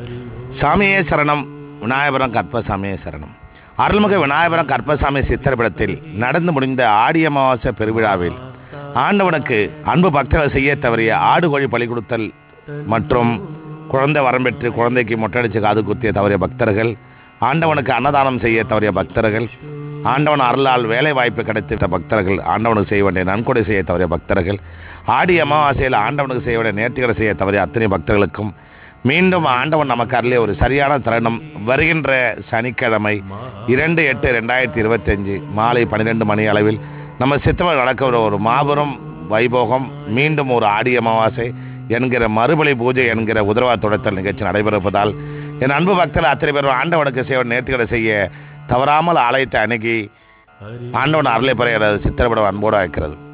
சாமியே சரணம். விநாயகபுரம் கற்பசாமியே சரணம். அருள்மிகு விநாயகபுரம் கற்பசாமி சித்திரப்படத்தில் நடந்து முடிந்த ஆடி அமாவாசை பெருவிழாவில் ஆண்டவனுக்கு அன்பு பக்தர்கள் செய்ய தவறிய ஆடு கோழி பலி கொடுத்தல் மற்றும் குழந்தை வரம் பெற்று குழந்தைக்கு மொட்டடிச்சு காது குத்திய தவறிய பக்தர்கள், ஆண்டவனுக்கு அன்னதானம் செய்ய தவறிய பக்தர்கள், ஆண்டவன் அருளால் வேலை வாய்ப்பு கிடைத்த பக்தர்கள், ஆண்டவனுக்கு செய்ய வேண்டிய நன்கொடை செய்ய தவறிய பக்தர்கள், ஆடி அமாவாசையில் ஆண்டவனுக்கு செய்ய வேண்டிய நேர்த்திகளை செய்ய தவறிய அத்தனை பக்தர்களுக்கும் மீண்டும் ஆண்டவன் நமக்கு அருளிய ஒரு சரியான தருணம் வருகின்ற சனிக்கிழமை 2/8/2025 மாலை 12 மணி அளவில் நம்ம சித்தமர் நடக்கிற ஒரு மாபெரும் வைபோகம், மீண்டும் ஒரு ஆடி அமாவாசை என்கிற மறுபலி பூஜை என்கிற உதரவாத தொடர்த்தல் நிகழ்ச்சி நடைபெறுவதால் என் அன்பு பக்தர்கள் அத்தனை பேரும் ஆண்டவனுக்கு செய்ய நேர்த்திகளை செய்ய தவறாமல் ஆலயத்தை அணுகி ஆண்டவன் அருளை பெற சித்திரப்பட அன்போடு இருக்கிறது.